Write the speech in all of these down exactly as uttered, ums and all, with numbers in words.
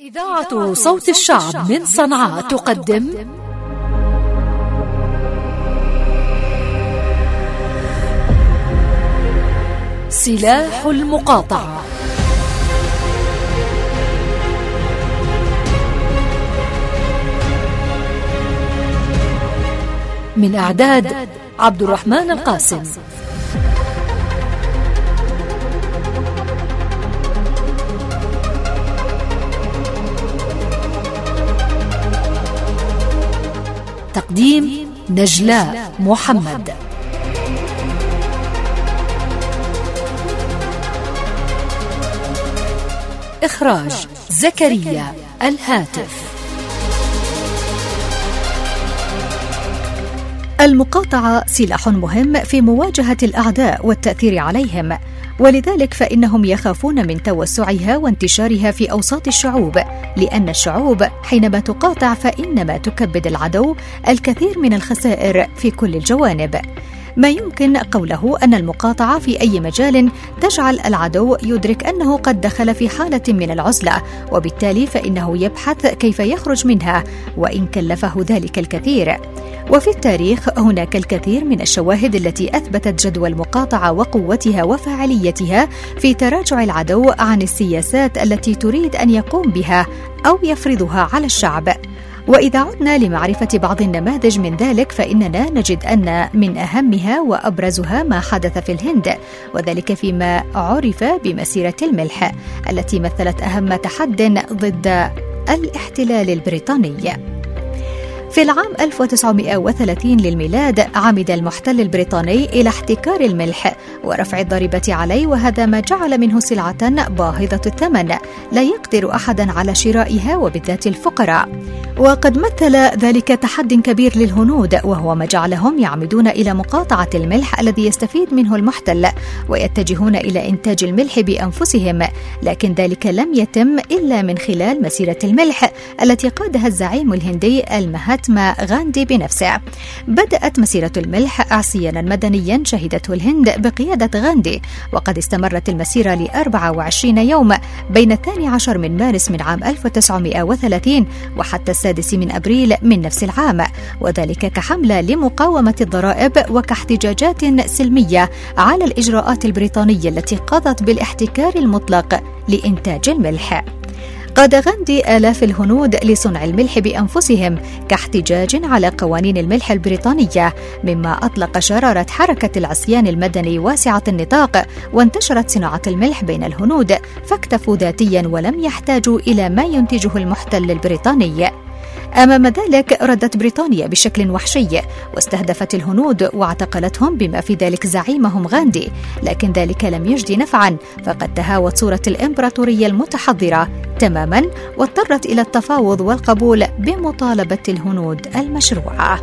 إذاعة صوت الشعب من صنعاء تقدم سلاح المقاطعة. من إعداد عبد الرحمن القاسم. تقديم نجلاء محمد. إخراج زكريا الهاتف. المقاطعة سلاح مهم في مواجهة الأعداء والتأثير عليهم، ولذلك فإنهم يخافون من توسعها وانتشارها في أوساط الشعوب، لأن الشعوب حينما تقاطع فإنما تكبد العدو الكثير من الخسائر في كل الجوانب. ما يمكن قوله أن المقاطعة في أي مجال تجعل العدو يدرك أنه قد دخل في حالة من العزلة، وبالتالي فإنه يبحث كيف يخرج منها وإن كلفه ذلك الكثير. وفي التاريخ هناك الكثير من الشواهد التي أثبتت جدوى المقاطعة وقوتها وفاعليتها في تراجع العدو عن السياسات التي تريد أن يقوم بها أو يفرضها على الشعب. وإذا عدنا لمعرفة بعض النماذج من ذلك فإننا نجد أن من أهمها وأبرزها ما حدث في الهند، وذلك فيما عرف بمسيرة الملح التي مثلت أهم تحد ضد الاحتلال البريطاني. في العام ألف وتسعمائة وثلاثين للميلاد عمد المحتل البريطاني إلى احتكار الملح ورفع الضريبة عليه، وهذا ما جعل منه سلعة باهظة الثمن لا يقدر أحد على شرائها وبالذات الفقراء. وقد مثل ذلك تحد كبير للهنود، وهو ما جعلهم يعمدون إلى مقاطعة الملح الذي يستفيد منه المحتل ويتجهون إلى إنتاج الملح بأنفسهم، لكن ذلك لم يتم إلا من خلال مسيرة الملح التي قادها الزعيم الهندي المهاتما غاندي بنفسه. بدأت مسيرة الملح عصيانا مدنيا شهدته الهند بقيادة غاندي، وقد استمرت المسيرة لأربعة وعشرين يوم بين الثاني عشر من مارس من عام ألف وتسعمائة وثلاثين وحتى السادس من أبريل من نفس العام، وذلك كحملة لمقاومة الضرائب وكاحتجاجات سلمية على الإجراءات البريطانية التي قضت بالاحتكار المطلق لإنتاج الملح. قاد غاندي آلاف الهنود لصنع الملح بأنفسهم كاحتجاج على قوانين الملح البريطانية، مما أطلق شرارة حركة العصيان المدني واسعة النطاق، وانتشرت صناعة الملح بين الهنود فاكتفوا ذاتيا ولم يحتاجوا إلى ما ينتجه المحتل البريطاني. أمام ذلك ردت بريطانيا بشكل وحشي واستهدفت الهنود واعتقلتهم بما في ذلك زعيمهم غاندي، لكن ذلك لم يجد نفعا، فقد تهاوت صورة الإمبراطورية المتحضرة تماما واضطرت إلى التفاوض والقبول بمطالبة الهنود المشروعة.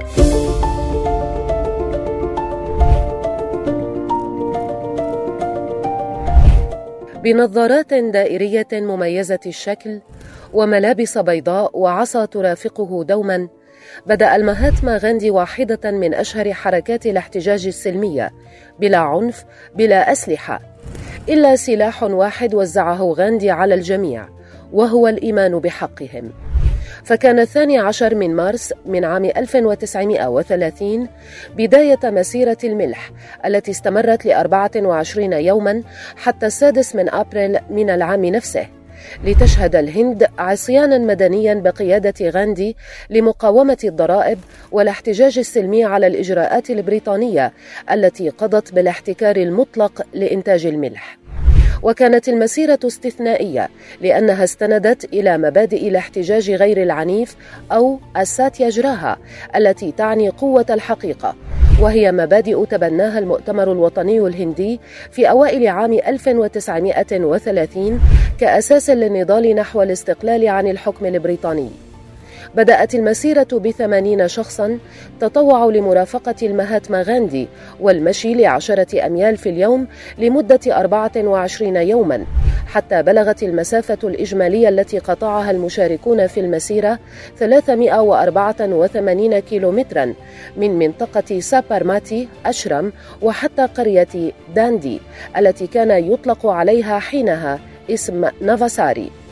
بنظارات دائرية مميزة الشكل وملابس بيضاء وعصا ترافقه دوما، بدأ المهاتما غاندي واحدة من أشهر حركات الاحتجاج السلمية، بلا عنف بلا أسلحة، إلا سلاح واحد وزعه غاندي على الجميع، وهو الإيمان بحقهم. فكان الثاني عشر من مارس من عام ألف وتسعمائة وثلاثين بداية مسيرة الملح التي استمرت لأربعة وعشرين يوما حتى السادس من أبريل من العام نفسه، لتشهد الهند عصيانا مدنيا بقيادة غاندي لمقاومة الضرائب والاحتجاج السلمي على الإجراءات البريطانية التي قضت بالاحتكار المطلق لإنتاج الملح. وكانت المسيرة استثنائية لأنها استندت إلى مبادئ الاحتجاج غير العنيف أو الساتياجراها التي تعني قوة الحقيقة، وهي مبادئ تبناها المؤتمر الوطني الهندي في أوائل عام ألف وتسعمائة وثلاثين كأساس للنضال نحو الاستقلال عن الحكم البريطاني. بدأت المسيرة بثمانين شخصا تطوعوا لمرافقة المهاتما غاندي والمشي لعشرة أميال في اليوم لمدة أربعة وعشرين يوما، حتى بلغت المسافة الإجمالية التي قطعها المشاركون في المسيرة ثلاثمائة وأربعة وثمانين كيلومترا من منطقة سابارماتي أشرم وحتى قرية داندي التي كان يطلق عليها حينها اسم نافاساري.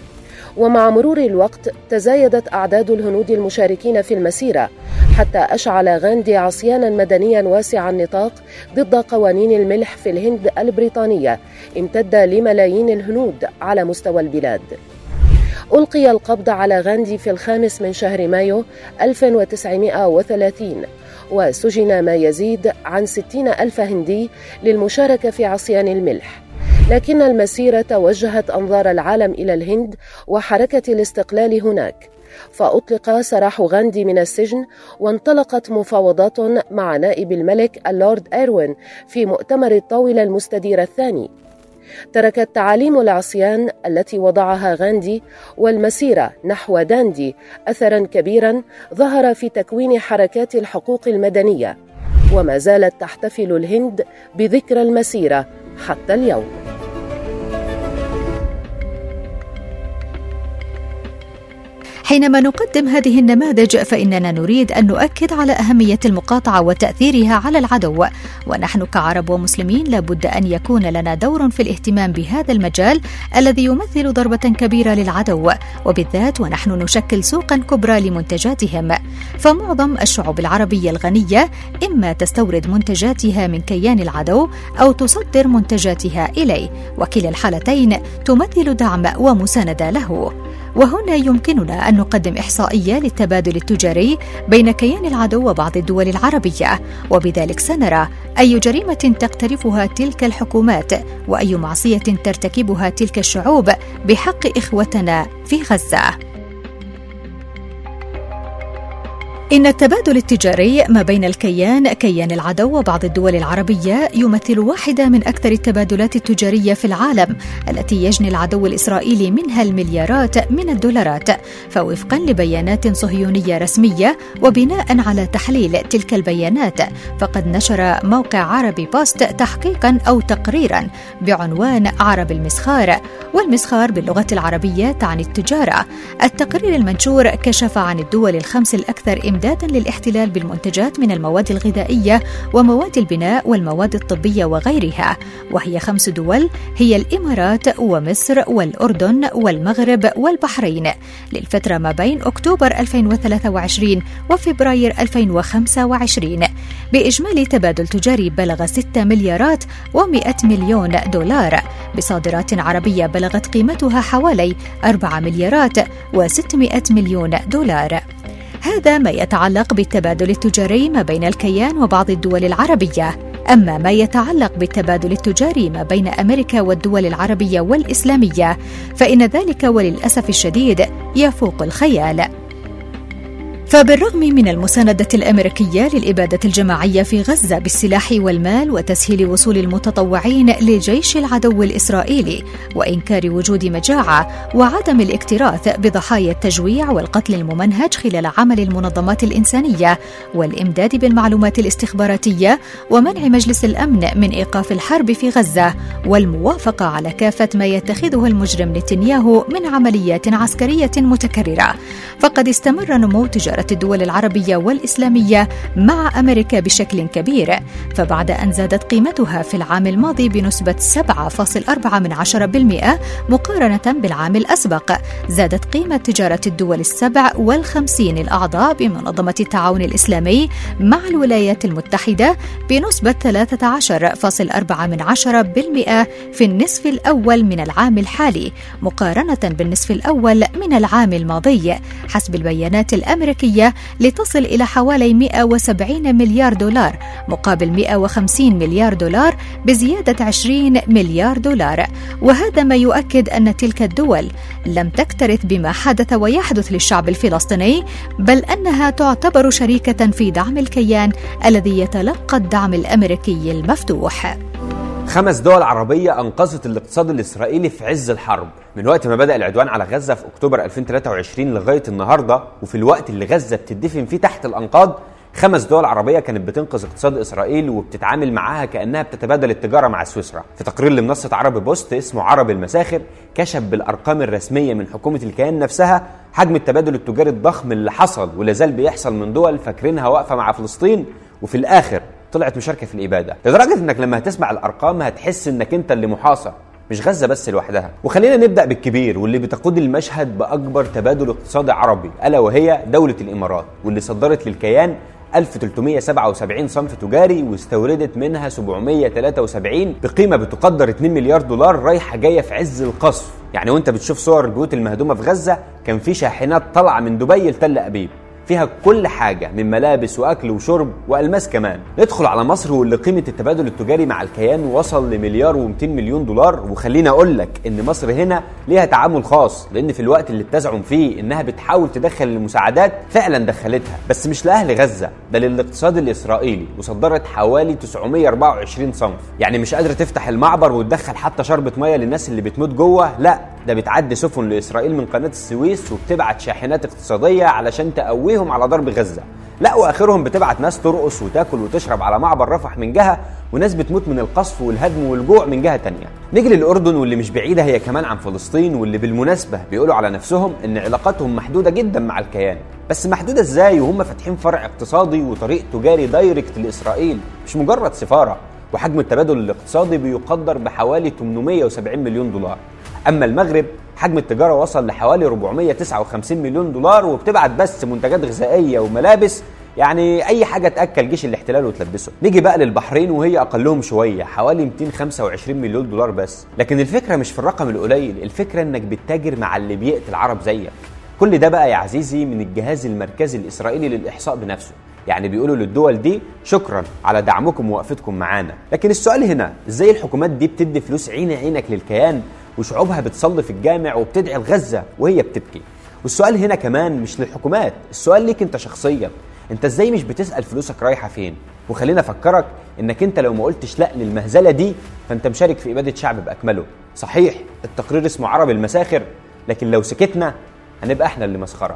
ومع مرور الوقت تزايدت أعداد الهنود المشاركين في المسيرة، حتى أشعل غاندي عصيانا مدنيا واسع النطاق ضد قوانين الملح في الهند البريطانية امتد لملايين الهنود على مستوى البلاد. ألقي القبض على غاندي في الخامس من شهر مايو ألف وتسعمائة وثلاثين، وسجن ما يزيد عن ستين ألف هندي للمشاركة في عصيان الملح. لكن المسيرة توجهت أنظار العالم إلى الهند وحركة الاستقلال هناك، فأطلق سراح غاندي من السجن، وانطلقت مفاوضات مع نائب الملك اللورد إيروين في مؤتمر الطاولة المستدير الثاني. تركت تعاليم العصيان التي وضعها غاندي والمسيرة نحو داندي أثراً كبيراً ظهر في تكوين حركات الحقوق المدنية، وما زالت تحتفل الهند بذكرى المسيرة حتى اليوم. حينما نقدم هذه النماذج فإننا نريد أن نؤكد على أهمية المقاطعة وتأثيرها على العدو، ونحن كعرب ومسلمين لابد أن يكون لنا دور في الاهتمام بهذا المجال الذي يمثل ضربة كبيرة للعدو، وبالذات ونحن نشكل سوقا كبرى لمنتجاتهم. فمعظم الشعوب العربية الغنية إما تستورد منتجاتها من كيان العدو أو تصدر منتجاتها إليه، وكلا الحالتين تمثل دعم ومساندة له. وهنا يمكننا أن نقدم إحصائية للتبادل التجاري بين كيان العدو وبعض الدول العربية، وبذلك سنرى أي جريمة تقترفها تلك الحكومات وأي معصية ترتكبها تلك الشعوب بحق إخوتنا في غزة. إن التبادل التجاري ما بين الكيان كيان العدو وبعض الدول العربية يمثل واحدة من أكثر التبادلات التجارية في العالم، التي يجني العدو الإسرائيلي منها المليارات من الدولارات. فوفقا لبيانات صهيونية رسمية وبناء على تحليل تلك البيانات، فقد نشر موقع عربي بوست تحقيقا أو تقريرا بعنوان عرب المسخار، والمسخار باللغة العربية تعني التجارة. التقرير المنشور كشف عن الدول الخمس الأكثر إمدادا للاحتلال بالمنتجات من المواد الغذائية ومواد البناء والمواد الطبية وغيرها، وهي خمس دول هي الإمارات ومصر والأردن والمغرب والبحرين، للفترة ما بين أكتوبر ألفين وثلاثة وعشرين وفبراير ألفين وخمسة وعشرين، بإجمالي تبادل تجاري بلغ ستة مليارات ومئة مليون دولار، بصادرات عربية بلغت قيمتها حوالي أربعة مليارات وستمئة مليون دولار. هذا ما يتعلق بالتبادل التجاري ما بين الكيان وبعض الدول العربية. أما ما يتعلق بالتبادل التجاري ما بين أمريكا والدول العربية والإسلامية فإن ذلك وللأسف الشديد يفوق الخيال. فبالرغم من المساندة الأمريكية للإبادة الجماعية في غزة بالسلاح والمال وتسهيل وصول المتطوعين لجيش العدو الإسرائيلي وإنكار وجود مجاعة وعدم الاكتراث بضحايا التجويع والقتل الممنهج خلال عمل المنظمات الإنسانية والإمداد بالمعلومات الاستخباراتية ومنع مجلس الأمن من إيقاف الحرب في غزة والموافقة على كافة ما يتخذه المجرم نتنياهو من عمليات عسكرية متكررة، فقد استمر نمو تجارة الدول العربية والإسلامية مع أمريكا بشكل كبير. فبعد أن زادت قيمتها في العام الماضي بنسبة سبعة فاصلة أربعة بالمئة مقارنة بالعام الأسبق، زادت قيمة تجارة الدول السبع والخمسين الأعضاء بمنظمة التعاون الإسلامي مع الولايات المتحدة بنسبة ثلاثة عشر فاصلة أربعة بالمئة في النصف الأول من العام الحالي مقارنة بالنصف الأول من العام الماضي حسب البيانات الأمريكية، لتصل إلى حوالي مئة وسبعين مليار دولار مقابل مئة وخمسين مليار دولار، بزيادة عشرين مليار دولار. وهذا ما يؤكد أن تلك الدول لم تكترث بما حدث ويحدث للشعب الفلسطيني، بل أنها تعتبر شريكة في دعم الكيان الذي يتلقى الدعم الأمريكي المفتوح. خمس دول عربية أنقذت الاقتصاد الإسرائيلي في عز الحرب من وقت ما بدأ العدوان على غزة في أكتوبر ألفين وثلاثة وعشرين لغاية النهاردة، وفي الوقت اللي غزة بتدفن فيه تحت الأنقاض خمس دول عربية كانت بتنقذ اقتصاد إسرائيل وبتتعامل معاها كأنها بتتبادل التجارة مع سويسرا. في تقرير لمنصة عربي بوست اسمه عرب المساخر كشف بالأرقام الرسمية من حكومة الكيان نفسها حجم التبادل التجاري الضخم اللي حصل ولازال بيحصل من دول فاكرينها واقفة مع فلسطين وفي الآخر طلعت مشاركة في الإبادة، لدرجة إنك لما هتسمع الأرقام هتحس إنك أنت اللي محاصر مش غزة بس لوحدها. وخلينا نبدأ بالكبير واللي بتقود المشهد بأكبر تبادل اقتصادي عربي، ألا وهي دولة الإمارات، واللي صدرت للكيان ألف وثلاثمائة وسبعة وسبعين صنف تجاري واستوردت منها سبعمائة وثلاثة وسبعين بقيمة بتقدر اتنين مليار دولار رايحة جاية في عز القصف. يعني وانت بتشوف صور البيوت المهدومة في غزة كان في شاحنات طالعة من دبي لتل أبيب فيها كل حاجة من ملابس وأكل وشرب وألماس كمان. ندخل على مصر واللي قيمة التبادل التجاري مع الكيان وصل لمليار ومئتين مليون دولار. وخلينا أقول لك إن مصر هنا ليها تعامل خاص، لأن في الوقت اللي بتزعم فيه إنها بتحاول تدخل المساعدات فعلا دخلتها، بس مش لأهل غزة، ده للاقتصاد الإسرائيلي، وصدرت حوالي تسعمائة وأربعة وعشرين صنف. يعني مش قادرة تفتح المعبر وتدخل حتى شربة مية للناس اللي بتموت جوه، لا ده بتعدي سفن لإسرائيل من قناة السويس وبتبعت شاحنات اقتصادية علشان تقويهم على ضرب غزة. لا وآخرهم بتبعت ناس ترقص وتاكل وتشرب على معبر رفح من جهة، وناس بتموت من القصف والهدم والجوع من جهة تانية. نيجي للأردن واللي مش بعيدة هي كمان عن فلسطين، واللي بالمناسبة بيقولوا على نفسهم إن علاقاتهم محدودة جدا مع الكيان. بس محدودة ازاي وهم فاتحين فرع اقتصادي وطريق تجاري دايركت لإسرائيل، مش مجرد سفارة، وحجم التبادل الاقتصادي بيقدر بحوالي ثمانمائة وسبعين مليون دولار. أما المغرب حجم التجارة وصل لحوالي أربعمائة وتسعة وخمسين مليون دولار وبتبعت بس منتجات غذائية وملابس، يعني أي حاجة تأكل جيش الاحتلال وتلبسه. نيجي بقى للبحرين وهي أقلهم شوية، حوالي مئتين وخمسة وعشرين مليون دولار بس. لكن الفكرة مش في الرقم القليل، الفكرة إنك بتتاجر مع اللي بيقتل العرب زيك. كل ده بقى يا عزيزي من الجهاز المركزي الإسرائيلي للإحصاء بنفسه. يعني بيقولوا للدول دي شكرا على دعمكم ووقفتكم معانا. لكن السؤال هنا، ازاي الحكومات دي بتدي فلوس عين عينك للكيان وشعوبها بتصلي في الجامع وبتدعي لغزة وهي بتبكي؟ والسؤال هنا كمان مش للحكومات، السؤال ليك انت شخصيا، انت ازاي مش بتسأل فلوسك رايحة فين؟ وخلينا افكرك انك انت لو ما قلتش لا للمهزلة دي فانت مشارك في إبادة شعب بأكمله. صحيح التقرير اسمه عرب المساخر، لكن لو سكتنا هنبقى احنا اللي مسخرة.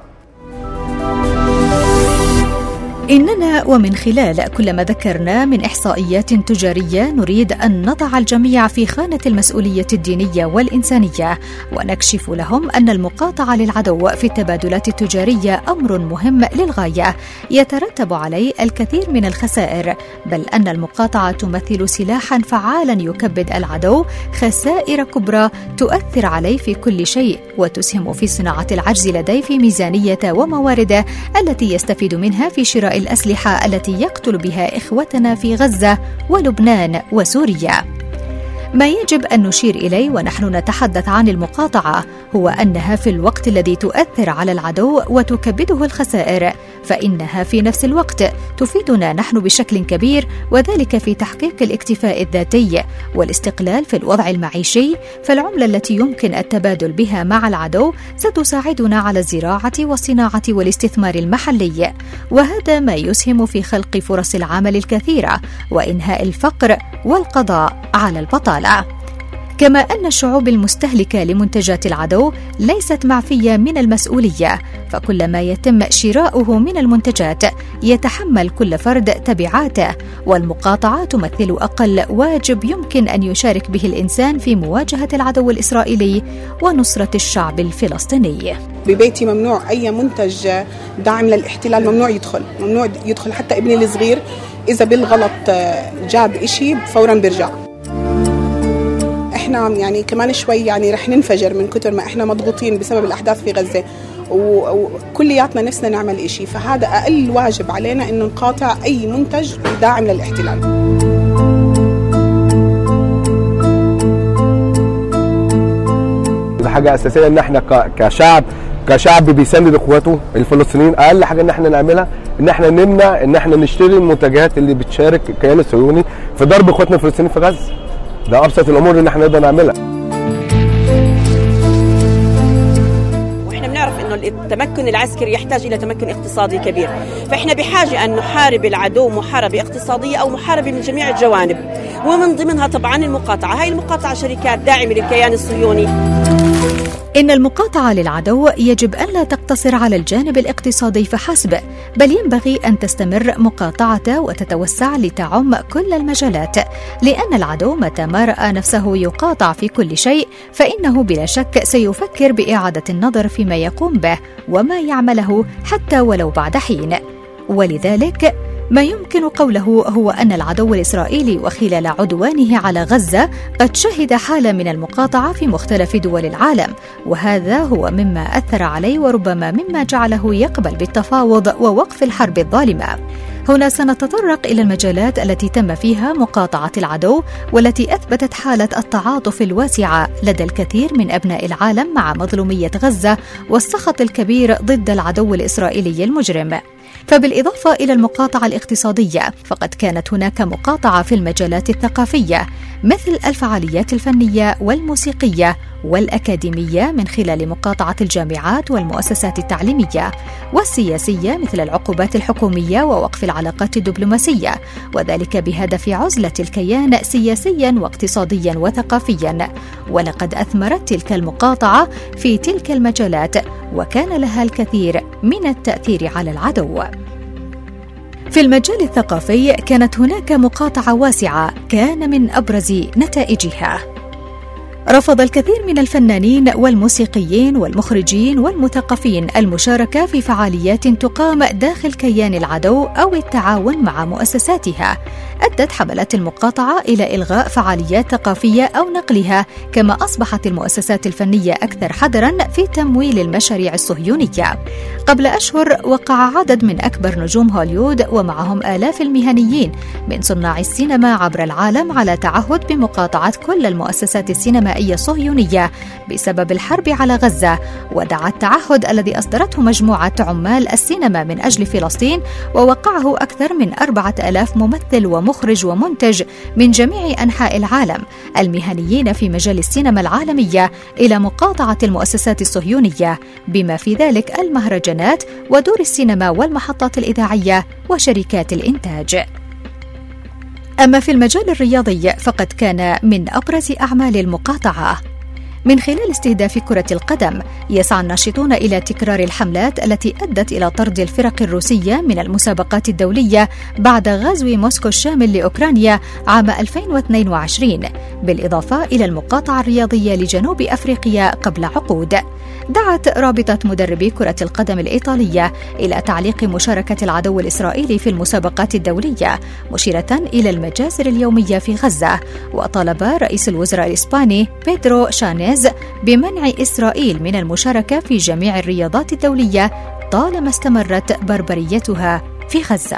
إننا ومن خلال كل ما ذكرنا من إحصائيات تجارية نريد أن نضع الجميع في خانة المسؤولية الدينية والإنسانية، ونكشف لهم أن المقاطعة للعدو في التبادلات التجارية أمر مهم للغاية يترتب عليه الكثير من الخسائر، بل أن المقاطعة تمثل سلاحا فعالا يكبد العدو خسائر كبرى تؤثر عليه في كل شيء، وتسهم في صناعة العجز لديه في ميزانية وموارده التي يستفيد منها في شراء الأسلحة التي يقتل بها إخوتنا في غزة ولبنان وسوريا. ما يجب أن نشير إليه ونحن نتحدث عن المقاطعة هو أنها في الوقت الذي تؤثر على العدو وتكبده الخسائر فإنها في نفس الوقت تفيدنا نحن بشكل كبير، وذلك في تحقيق الاكتفاء الذاتي والاستقلال في الوضع المعيشي. فالعملة التي يمكن التبادل بها مع العدو ستساعدنا على الزراعة والصناعة والاستثمار المحلي، وهذا ما يسهم في خلق فرص العمل الكثيرة وإنهاء الفقر والقضاء على البطالة. كما أن الشعوب المستهلكة لمنتجات العدو ليست معفية من المسؤولية، فكل ما يتم شراؤه من المنتجات يتحمل كل فرد تبعاته، والمقاطعة تمثل أقل واجب يمكن أن يشارك به الإنسان في مواجهة العدو الإسرائيلي ونصرة الشعب الفلسطيني. ببيتي ممنوع أي منتج داعم للاحتلال، ممنوع يدخل، ممنوع يدخل حتى ابني الصغير إذا بالغلط جاب إشي فورا بيرجع. احنا يعني كمان شوي يعني رح ننفجر من كتر ما احنا مضغوطين بسبب الأحداث في غزة، وكلياتنا نفسنا نعمل إشي، فهذا أقل واجب علينا إنه نقاطع أي منتج داعم للاحتلال. ده حاجة أساسية إن احنا كشعب كشعب بيساند اخواته الفلسطينيين، اقل حاجه ان احنا نعملها ان احنا نمنع ان احنا نشتري المنتجات اللي بتشارك الكيان الصهيوني في ضرب اخواتنا الفلسطينيين في غزه. ده ابسط الامور ان احنا نقدر نعملها. واحنا بنعرف انه التمكن العسكري يحتاج الى تمكن اقتصادي كبير، فاحنا بحاجه ان نحارب العدو محاربه اقتصاديه او محاربه من جميع الجوانب، ومن ضمنها طبعا المقاطعه. هاي المقاطعه شركات داعمه للكيان الصهيوني. إن المقاطعة للعدو يجب أن لا تقتصر على الجانب الاقتصادي فحسب، بل ينبغي أن تستمر مقاطعته وتتوسع لتعم كل المجالات، لأن العدو متى ما رأى نفسه يقاطع في كل شيء فإنه بلا شك سيفكر بإعادة النظر فيما يقوم به وما يعمله حتى ولو بعد حين. ولذلك ما يمكن قوله هو أن العدو الإسرائيلي وخلال عدوانه على غزة قد شهد حالة من المقاطعة في مختلف دول العالم، وهذا هو مما أثر عليه وربما مما جعله يقبل بالتفاوض ووقف الحرب الظالمة. هنا سنتطرق إلى المجالات التي تم فيها مقاطعة العدو، والتي أثبتت حالة التعاطف الواسعة لدى الكثير من أبناء العالم مع مظلومية غزة والسخط الكبير ضد العدو الإسرائيلي المجرم. فبالإضافة إلى المقاطعة الاقتصادية، فقد كانت هناك مقاطعة في المجالات الثقافية مثل الفعاليات الفنية والموسيقية والأكاديمية من خلال مقاطعة الجامعات والمؤسسات التعليمية، والسياسية مثل العقوبات الحكومية ووقف العلاقات الدبلوماسية، وذلك بهدف عزلة الكيان سياسيا واقتصاديا وثقافيا. ولقد أثمرت تلك المقاطعة في تلك المجالات، وكان لها الكثير من التأثير على العدو. في المجال الثقافي كانت هناك مقاطعة واسعة كان من أبرز نتائجها. رفض الكثير من الفنانين والموسيقيين والمخرجين والمثقفين المشاركة في فعاليات تقام داخل كيان العدو أو التعاون مع مؤسساتها. أدت حملات المقاطعة إلى إلغاء فعاليات ثقافية أو نقلها، كما أصبحت المؤسسات الفنية أكثر حذراً في تمويل المشاريع الصهيونية. قبل أشهر وقع عدد من أكبر نجوم هوليوود ومعهم آلاف المهنيين من صناع السينما عبر العالم على تعهد بمقاطعة كل المؤسسات السينمائية الصهيونية بسبب الحرب على غزة. ودعا التعهد الذي أصدرته مجموعة عمال السينما من أجل فلسطين، ووقعه أكثر من أربعة آلاف ممثل ومخرج ومنتج من جميع أنحاء العالم المهنيين في مجال السينما العالمية، إلى مقاطعة المؤسسات الصهيونية، بما في ذلك المهرجانات ودور السينما والمحطات الإذاعية وشركات الإنتاج. أما في المجال الرياضي فقد كان من أبرز أعمال المقاطعة من خلال استهداف كرة القدم. يسعى الناشطون إلى تكرار الحملات التي أدت إلى طرد الفرق الروسية من المسابقات الدولية بعد غزو موسكو الشامل لأوكرانيا عام ألفين واثنين وعشرين، بالإضافة إلى المقاطعة الرياضية لجنوب أفريقيا قبل عقود. دعت رابطة مدربي كرة القدم الإيطالية إلى تعليق مشاركة العدو الإسرائيلي في المسابقات الدولية، مشيرة إلى المجازر اليومية في غزة. وطالب رئيس الوزراء الإسباني بيدرو شانيز بمنع إسرائيل من المشاركة في جميع الرياضات الدولية طالما استمرت بربريتها في غزة.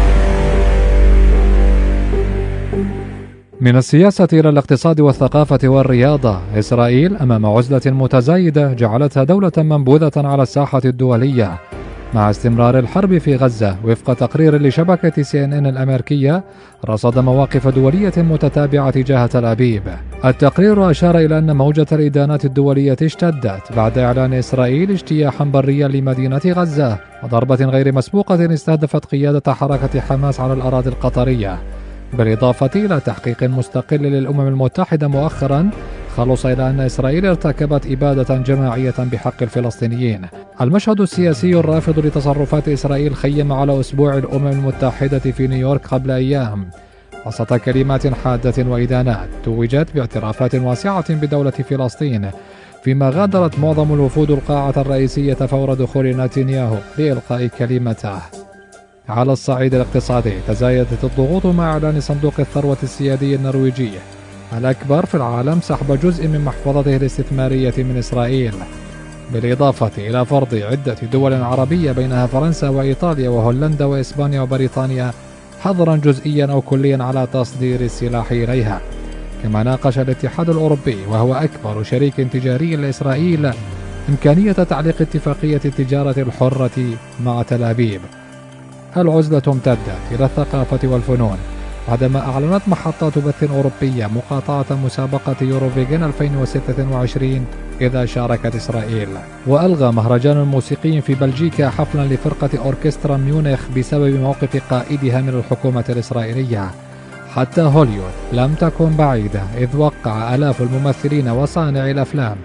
من السياسة إلى الاقتصاد والثقافة والرياضة، إسرائيل أمام عزلة متزايدة جعلتها دولة منبوذة على الساحة الدولية مع استمرار الحرب في غزة. وفق تقرير لشبكة سي إن إن الأمريكية رصد مواقف دولية متتابعة تجاه تل أبيب. التقرير أشار إلى أن موجة الإدانات الدولية اشتدت بعد إعلان إسرائيل اجتياحا بريا لمدينة غزة وضربة غير مسبوقة استهدفت قيادة حركة حماس على الأراضي القطرية، بالإضافة إلى تحقيق مستقل للأمم المتحدة مؤخرا خلص إلى أن إسرائيل ارتكبت إبادة جماعية بحق الفلسطينيين. المشهد السياسي الرافض لتصرفات إسرائيل خيم على أسبوع الأمم المتحدة في نيويورك قبل أيام وسط كلمات حادة وإدانات توجت باعترافات واسعة بدولة فلسطين، فيما غادرت معظم الوفود القاعة الرئيسية فور دخول نتنياهو لإلقاء كلمته. على الصعيد الاقتصادي تزايدت الضغوط مع إعلان صندوق الثروة السيادي النرويجي الأكبر في العالم سحب جزء من محفظته الاستثمارية من إسرائيل، بالإضافة إلى فرض عدة دول عربية بينها فرنسا وإيطاليا وهولندا وإسبانيا وبريطانيا حظرا جزئيا أو كليا على تصدير السلاح إليها. كما ناقش الاتحاد الأوروبي وهو أكبر شريك تجاري لإسرائيل إمكانية تعليق اتفاقية التجارة الحرة مع تل أبيب. العزلة امتدت إلى الثقافة والفنون بعدما أعلنت محطات بث أوروبية مقاطعة مسابقة يوروفيجن ألفين وستة وعشرين إذا شاركت إسرائيل. وألغى مهرجان موسيقي في بلجيكا حفلا لفرقة أوركسترا ميونخ بسبب موقف قائدها من الحكومة الإسرائيلية. حتى هوليوود لم تكن بعيدة، إذ وقع آلاف الممثلين وصانعي الأفلام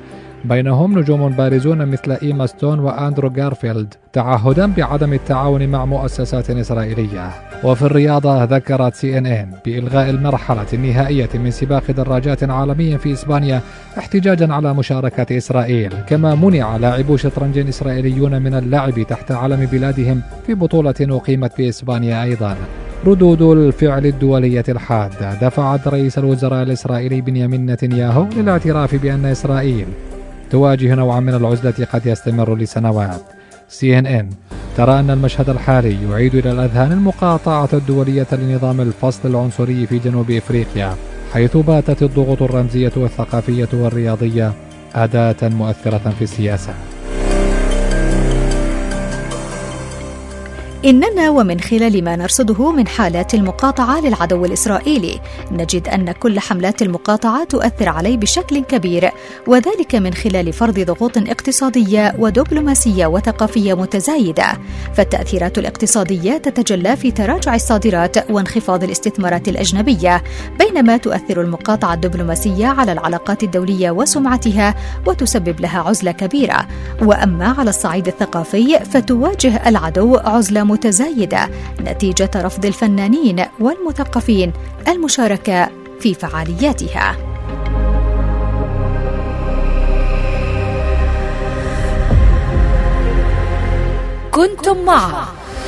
بينهم نجوم بارزون مثل إيما ستون وأندرو غارفيلد، تعهدا بعدم التعاون مع مؤسسات إسرائيلية. وفي الرياضة ذكرت سي إن إن بإلغاء المرحلة النهائية من سباق دراجات عالمي في إسبانيا احتجاجا على مشاركة إسرائيل، كما منع لاعبو شطرنج إسرائيليون من اللعب تحت علم بلادهم في بطولة أقيمت في إسبانيا أيضا. ردود الفعل الدولية الحادة دفعت رئيس الوزراء الإسرائيلي بنيامين نتنياهو للاعتراف بأن إسرائيل تواجه نوعا من العزلة قد يستمر لسنوات. سي إن إن ترى أن المشهد الحالي يعيد إلى الأذهان المقاطعة الدولية لنظام الفصل العنصري في جنوب إفريقيا، حيث باتت الضغوط الرمزية والثقافية والرياضية أداة مؤثرة في السياسة. إننا ومن خلال ما نرصده من حالات المقاطعة للعدو الإسرائيلي نجد أن كل حملات المقاطعة تؤثر عليه بشكل كبير، وذلك من خلال فرض ضغوط اقتصادية ودبلوماسية وثقافية متزايدة. فالتأثيرات الاقتصادية تتجلى في تراجع الصادرات وانخفاض الاستثمارات الأجنبية، بينما تؤثر المقاطعة الدبلوماسية على العلاقات الدولية وسمعتها وتسبب لها عزلة كبيرة. وأما على الصعيد الثقافي فتواجه العدو عزلة متزايدة نتيجة رفض الفنانين والمثقفين المشاركة في فعالياتها. كنتم مع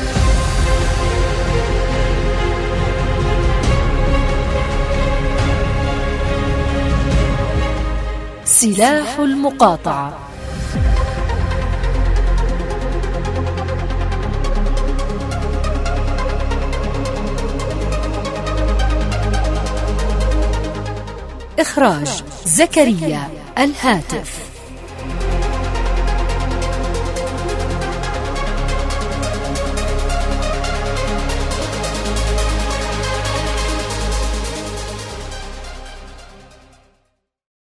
سلاح المقاطعة. إخراج زكريا الهاتف.